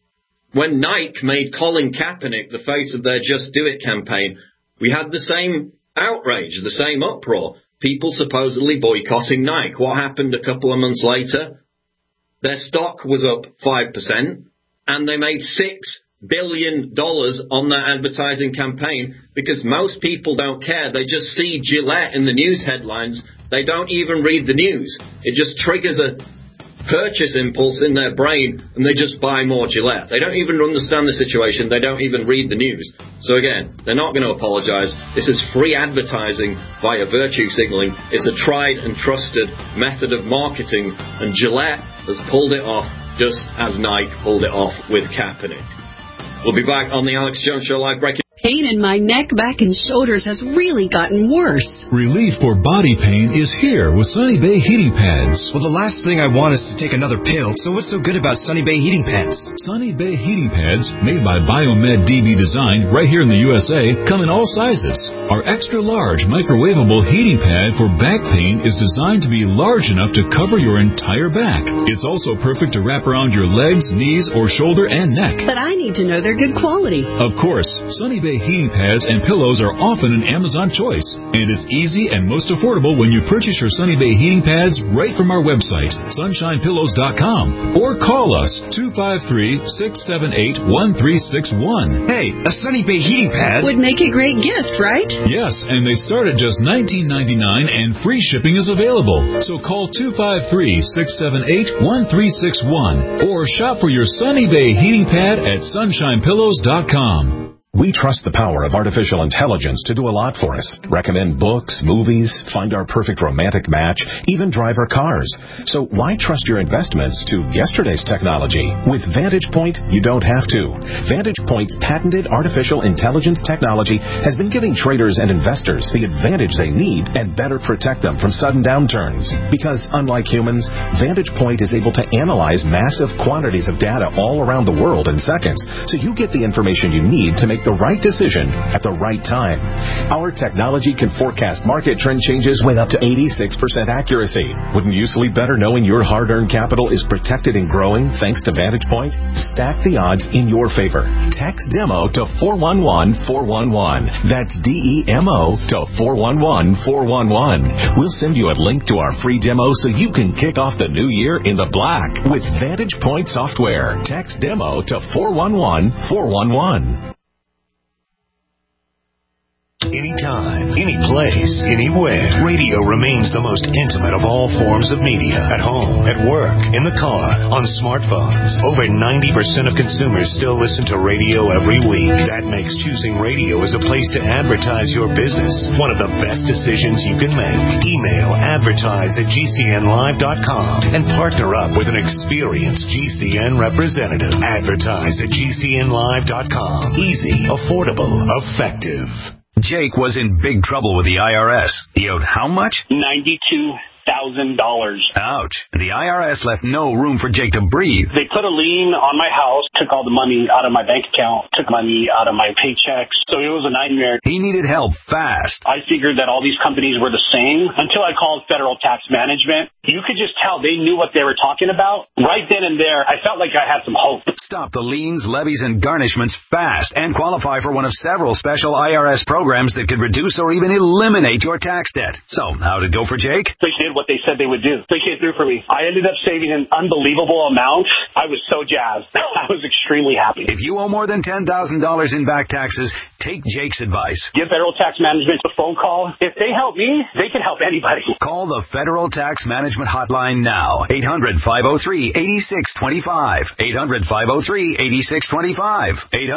S6: When Nike made Colin Kaepernick the face of their Just Do It campaign, we had the same outrage, the same uproar. People supposedly boycotting Nike. What happened a couple of months later? Their stock was up 5%, and they made $6 billion on that advertising campaign because most people don't care. They just see Gillette in the news headlines. They don't even read the news. It just triggers a purchase impulse in their brain, and they just buy more Gillette. They don't even understand the situation. They don't even read the news. So again, they're not going to apologize. This is free advertising via virtue signaling. It's a tried and trusted method of marketing, and Gillette has pulled it off just as Nike pulled it off with Kaepernick. We'll be back on the Alex Jones Show live breaking.
S10: Pain in my neck, back, and shoulders has really gotten worse.
S17: Relief for body pain is here with Sunny Bay Heating Pads.
S18: Well, the last thing I want is to take another pill, so what's so good about Sunny Bay Heating Pads?
S17: Sunny Bay Heating Pads, made by Biomed DB Design right here in the USA, come in all sizes. Our extra large microwavable heating pad for back pain is designed to be large enough to cover your entire back. It's also perfect to wrap around your legs, knees, or shoulder and neck.
S10: But I need to know they're good quality.
S17: Of course, Sunny Bay heating pads and pillows are often an Amazon choice, and it's easy and most affordable when you purchase your Sunny Bay heating pads right from our website, sunshinepillows.com, or call us 253-678-1361.
S18: Hey, a Sunny Bay heating pad
S10: would make a great gift, right?
S17: Yes, and they start at just $19.99 and free shipping is available. So call 253-678-1361 or shop for your Sunny Bay heating pad at sunshinepillows.com.
S19: We trust the power of artificial intelligence to do a lot for us. Recommend books, movies, find our perfect romantic match, even drive our cars. So why trust your investments to yesterday's technology? With VantagePoint, you don't have to. VantagePoint's patented artificial intelligence technology has been giving traders and investors the advantage they need and better protect them from sudden downturns. Because unlike humans, VantagePoint is able to analyze massive quantities of data all around the world in seconds, so you get the information you need to make the right decision at the right time. Our technology can forecast market trend changes with up to 86% accuracy. Wouldn't you sleep better knowing your hard-earned capital is protected and growing thanks to VantagePoint? Stack the odds in your favor. Text DEMO to 411-411. That's DEMO to 411-411. We'll send you a link to our free demo so you can kick off the new year in the black with VantagePoint software. Text DEMO to 411-411.
S20: Anytime, any place, anywhere, radio remains the most intimate of all forms of media. At home, at work, in the car, on smartphones. Over 90% of consumers still listen to radio every week. That makes choosing radio as a place to advertise your business one of the best decisions you can make. Email advertise@gcnlive.com and partner up with an experienced GCN representative. Advertise at gcnlive.com. Easy, affordable, effective.
S21: Jake was in big trouble with the IRS. He owed how much?
S22: $92,000.
S21: Ouch. The IRS left no room for Jake to breathe.
S22: They put a lien on my house, took all the money out of my bank account, took money out of my paychecks. So it was a nightmare.
S21: He needed help fast.
S22: I figured that all these companies were the same until I called Federal Tax Management. You could just tell they knew what they were talking about. Right then and there, I felt like I had some hope.
S21: Stop the liens, levies, and garnishments fast and qualify for one of several special IRS programs that could reduce or even eliminate your tax debt. So, how'd it go for Jake?
S22: They did what they said they would do. They came through for me. I ended up saving an unbelievable amount. I was so jazzed. I was extremely happy.
S21: If you owe more than $10,000 in back taxes, take Jake's advice.
S22: Give Federal Tax Management a phone call. If they help me, they can help anybody.
S21: Call the Federal Tax Management Hotline now. 800-503-8625. 800-503-8625.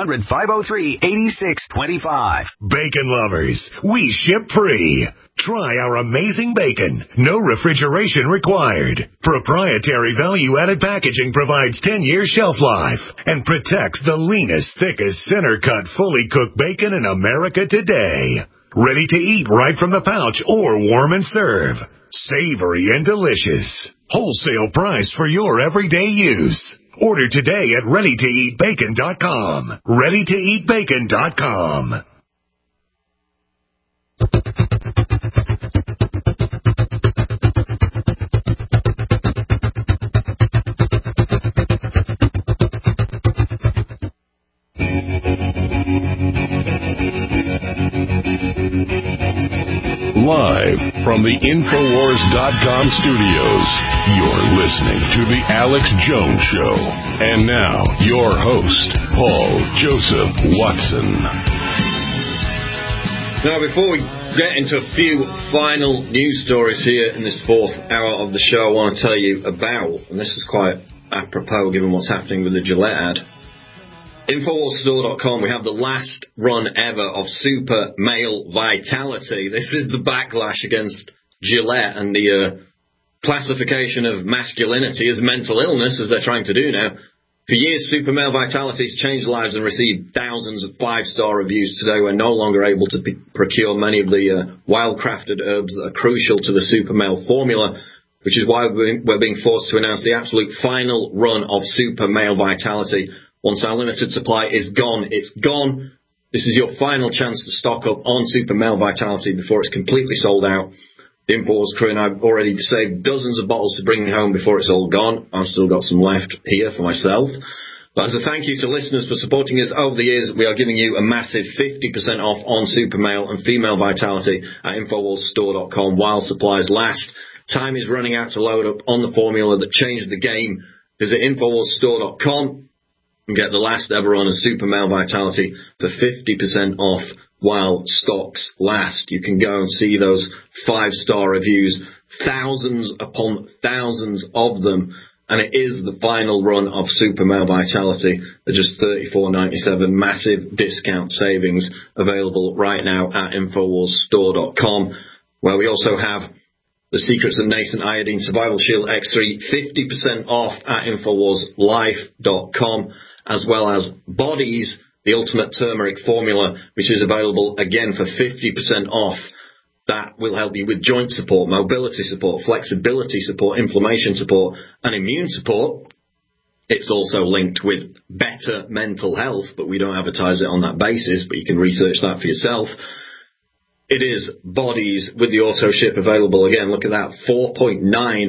S21: 800-503-8625.
S20: Bacon lovers, we ship free. Try our amazing bacon. No refrigeration required. Proprietary value-added packaging provides 10 years shelf life and protects the leanest, thickest, center-cut, fully cooked bacon in America today. Ready to eat right from the pouch or warm and serve. Savory and delicious. Wholesale price for your everyday use. Order today at ReadyToEatBacon.com. ReadyToEatBacon.com.
S2: Live from the Infowars.com studios, you're listening to The Alex Jones Show. And now, your host, Paul Joseph Watson.
S6: Now, before we get into a few final news stories here in this fourth hour of the show, I want to tell you about, and this is quite apropos given what's happening with the Gillette ad, InfoWarsStore.com, we have the last run ever of Super Male Vitality. This is the backlash against Gillette and the classification of masculinity as mental illness, as they're trying to do now. For years, Super Male Vitality has changed lives and received thousands of 5-star reviews. Today, we're no longer able to procure many of the wild-crafted herbs that are crucial to the Super Male formula, which is why we're being forced to announce the absolute final run of Super Male Vitality. Once our limited supply is gone, it's gone. This is your final chance to stock up on Super Male Vitality before it's completely sold out. The InfoWars crew and I have already saved dozens of bottles to bring home before it's all gone. I've still got some left here for myself. But as a thank you to listeners for supporting us over the years, we are giving you a massive 50% off on Super Male and Female Vitality at InfoWarsStore.com while supplies last. Time is running out to load up on the formula that changed the game. Visit InfoWarsStore.com and get the last ever run of Super Male Vitality for 50% off while stocks last. You can go and see those 5-star reviews, thousands upon thousands of them, And it is the final run of Super Male Vitality at just $34.97. Massive discount savings available right now at InfoWarsStore.com, where we also have the Secrets of Nascent Iodine Survival Shield X3, 50% off at InfoWarsLife.com, as well as Bodies, the Ultimate Turmeric Formula, which is available again for 50% off. That will help you with joint support, mobility support, flexibility support, inflammation support, and immune support. It's also linked with better mental health, but we don't advertise it on that basis, but you can research that for yourself. It is Bodies with the auto ship available. Again, look at that, 4.9,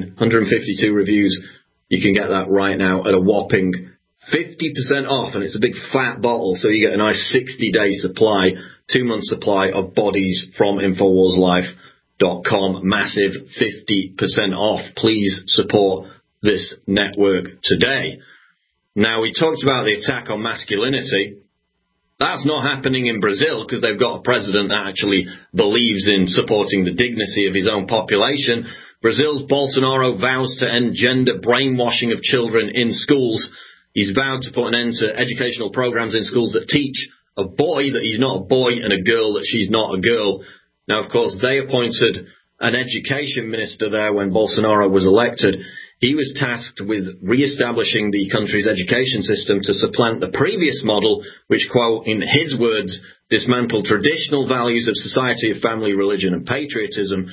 S6: 152 reviews. You can get that right now at a whopping 50% off, and it's a big fat bottle, so you get a nice 60-day supply, 2-month supply of Bodies from InfoWarsLife.com. Massive 50% off. Please support this network today. Now, we talked about the attack on masculinity. That's not happening in Brazil because they've got a president that actually believes in supporting the dignity of his own population. Brazil's Bolsonaro vows to end gender brainwashing of children in schools. He's vowed to put an end to educational programs in schools that teach a boy that he's not a boy and a girl that she's not a girl. Now, of course, they appointed an education minister there when Bolsonaro was elected. He was tasked with re-establishing the country's education system to supplant the previous model, which, quote, in his words, dismantled traditional values of society, of family, religion, and patriotism.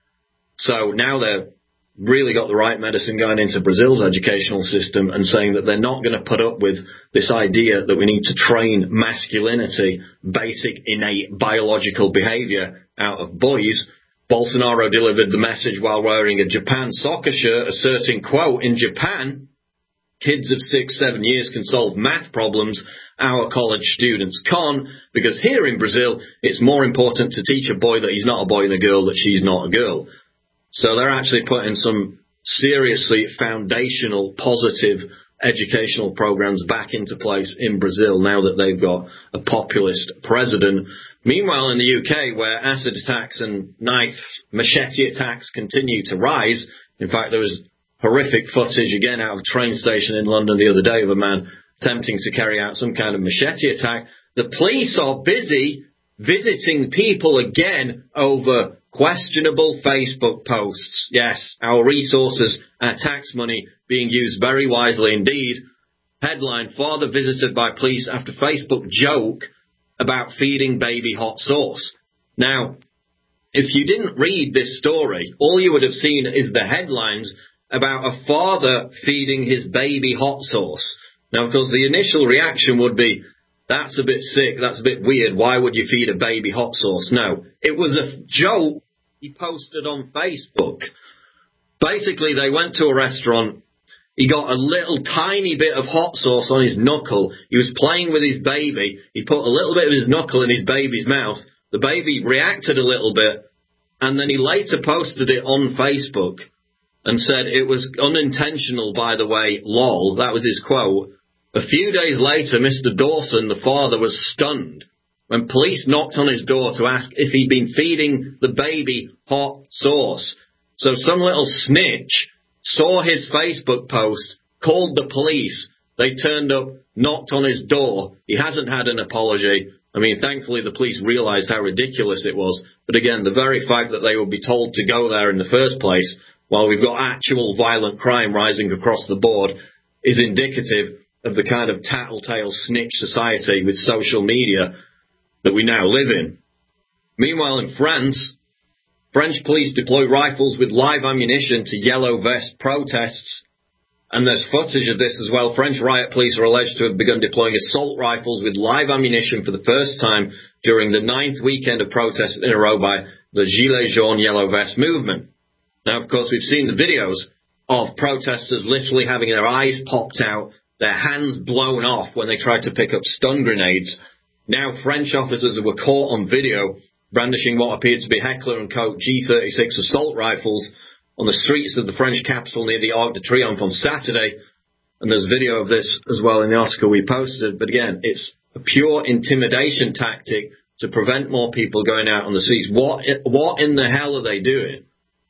S6: So now they're really got the right medicine going into Brazil's educational system and saying that they're not going to put up with this idea that we need to train masculinity, basic innate biological behavior out of boys. Bolsonaro delivered the message while wearing a Japan soccer shirt, asserting, quote, in Japan, kids of 6-7 years can solve math problems. Our college students can't, because here in Brazil, it's more important to teach a boy that he's not a boy and a girl that she's not a girl. So they're actually putting some seriously foundational, positive educational programs back into place in Brazil now that they've got a populist president. Meanwhile, in the UK, where acid attacks and machete attacks continue to rise, in fact, there was horrific footage again out of a train station in London the other day of a man attempting to carry out some kind of machete attack. The police are busy visiting people again over questionable Facebook posts. Yes, our resources and tax money being used very wisely indeed. Headline, father visited by police after Facebook joke about feeding baby hot sauce. Now, if you didn't read this story, all you would have seen is the headlines about a father feeding his baby hot sauce. Now, of course, the initial reaction would be, that's a bit sick, that's a bit weird, why would you feed a baby hot sauce? No, it was a joke he posted on Facebook. Basically, they went to a restaurant, he got a little tiny bit of hot sauce on his knuckle, he was playing with his baby, he put a little bit of his knuckle in his baby's mouth, the baby reacted a little bit, and then he later posted it on Facebook and said it was unintentional, by the way, lol, that was his quote. A few days later, Mr. Dawson, the father, was stunned when police knocked on his door to ask if he'd been feeding the baby hot sauce. So some little snitch saw his Facebook post, called the police, they turned up, knocked on his door, he hasn't had an apology. I mean, thankfully the police realised how ridiculous it was, but again, the very fact that they would be told to go there in the first place, while we've got actual violent crime rising across the board, is indicative of the kind of tattletale snitch society with social media that we now live in. Meanwhile, in France, French police deploy rifles with live ammunition to yellow vest protests. And there's footage of this as well. French riot police are alleged to have begun deploying assault rifles with live ammunition for the first time during the 9th weekend of protests in a row by the Gilets Jaunes yellow vest movement. Now, of course, we've seen the videos of protesters literally having their eyes popped out, their hands blown off when they tried to pick up stun grenades. Now French officers were caught on video brandishing what appeared to be Heckler & Koch G36 assault rifles on the streets of the French capital near the Arc de Triomphe on Saturday. And there's video of this as well in the article we posted. But again, it's a pure intimidation tactic to prevent more people going out on the streets. What in the hell are they doing?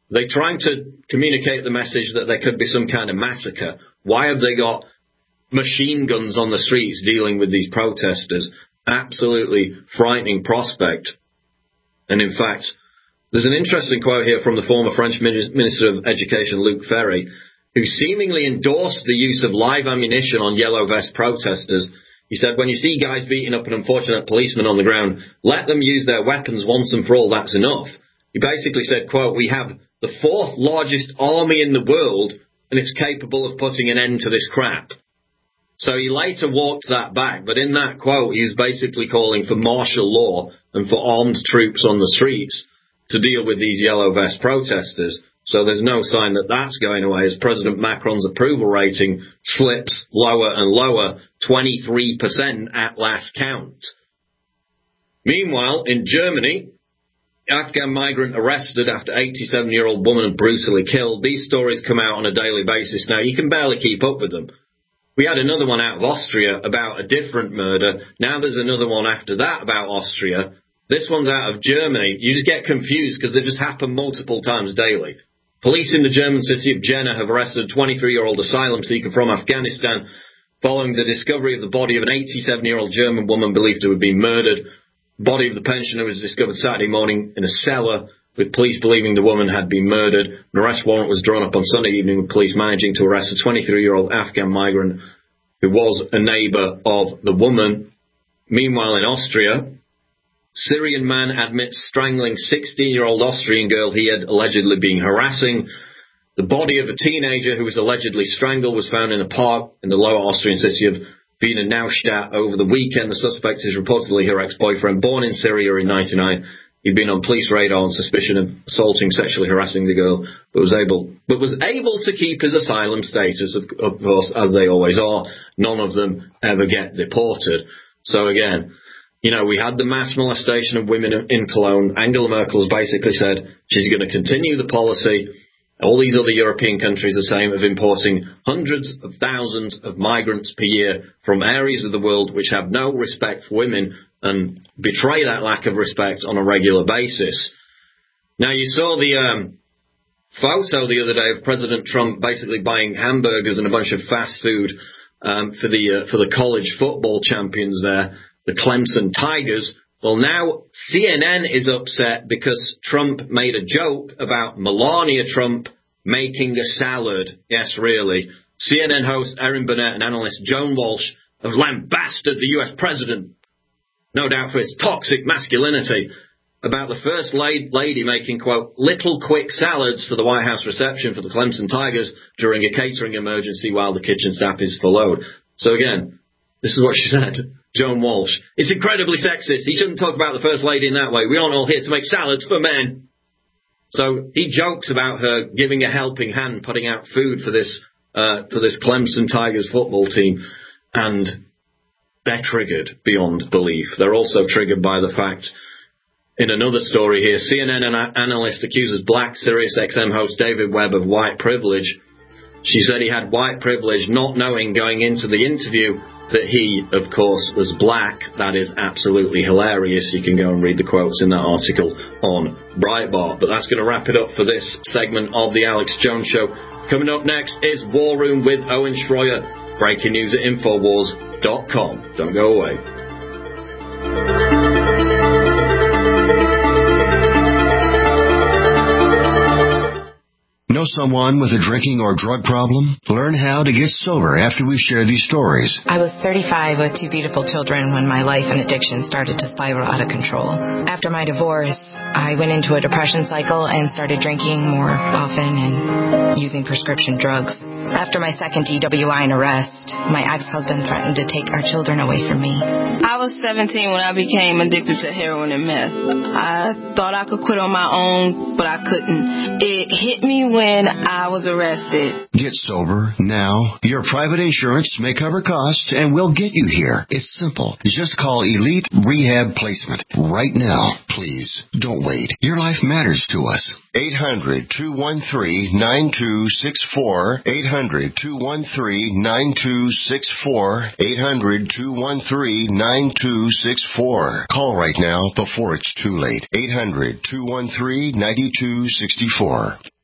S6: They're trying to communicate the message that there could be some kind of massacre. Why have they got machine guns on the streets dealing with these protesters? Absolutely frightening prospect. And in fact, there's an interesting quote here from the former French Minister of Education, Luc Ferry, who seemingly endorsed the use of live ammunition on yellow vest protesters. He said, when you see guys beating up an unfortunate policeman on the ground, let them use their weapons once and for all, that's enough. He basically said, quote, we have the fourth largest army in the world, and it's capable of putting an end to this crap. So he later walked that back, but in that quote, he was basically calling for martial law and for armed troops on the streets to deal with these yellow vest protesters. So there's no sign that that's going away as President Macron's approval rating slips lower and lower, 23% at last count. Meanwhile, in Germany, Afghan migrant arrested after 87-year-old woman brutally killed. These stories come out on a daily basis now. You can barely keep up with them. We had another one out of Austria about a different murder. Now there's another one after that about Austria. This one's out of Germany. You just get confused because they just happen multiple times daily. Police in the German city of Jena have arrested a 23-year-old asylum seeker from Afghanistan following the discovery of the body of an 87-year-old German woman believed to have been murdered. The body of the pensioner was discovered Saturday morning in a cellar, with police believing the woman had been murdered. An arrest warrant was drawn up on Sunday evening with police managing to arrest a 23-year-old Afghan migrant who was a neighbour of the woman. Meanwhile, in Austria, Syrian man admits strangling 16-year-old Austrian girl he had allegedly been harassing. The body of a teenager who was allegedly strangled was found in a park in the lower Austrian city of Wiener Neustadt over the weekend. The suspect is reportedly her ex-boyfriend, born in Syria in 1999. He'd been on police radar on suspicion of assaulting, sexually harassing the girl, but was able to keep his asylum status, of course, as they always are. None of them ever get deported. So again, you know, we had the mass molestation of women in Cologne. Angela Merkel has basically said she's going to continue the policy. All these other European countries are saying of importing hundreds of thousands of migrants per year from areas of the world which have no respect for women and betray that lack of respect on a regular basis. Now, you saw the photo the other day of President Trump basically buying hamburgers and a bunch of fast food for the college football champions there, the Clemson Tigers. Well, now CNN is upset because Trump made a joke about Melania Trump making a salad. Yes, really. CNN host Erin Burnett and analyst Joan Walsh have lambasted the U.S. president, no doubt for his toxic masculinity, about the first lady making, quote, little quick salads for the White House reception for the Clemson Tigers during a catering emergency while the kitchen staff is furloughed. So again, this is what she said. Joan Walsh. It's incredibly sexist. He shouldn't talk about the First Lady in that way. We aren't all here to make salads for men. So he jokes about her giving a helping hand, putting out food for this Clemson Tigers football team. And they're triggered beyond belief. They're also triggered by the fact, in another story here, CNN analyst accuses black SiriusXM host David Webb of white privilege. She said he had white privilege, not knowing going into the interview that he, of course, was black. That is absolutely hilarious. You can go and read the quotes in that article on Breitbart. But that's going to wrap it up for this segment of the Alex Jones Show. Coming up next is War Room with Owen Schroyer. Breaking news at Infowars.com. Don't go away.
S3: Know someone with a drinking or drug problem? Learn how to get sober after we share these stories.
S5: I was 35 with two beautiful children when my life and addiction started to spiral out of control. After my divorce, I went into a depression cycle and started drinking more often and using prescription drugs. After my second DWI and arrest, my ex-husband threatened to take our children away from me.
S23: I was 17 when I became addicted to heroin and meth. I thought I could quit on my own, but I couldn't. It hit me when I was arrested.
S3: Get sober now. Your private insurance may cover costs and we'll get you here. It's simple. Just call Elite Rehab Placement right now. Please, don't wait. Your life matters to us. 800-213-9264. 800-213-9264. 800-213-9264. Call right now before it's too late. 800-213-9264.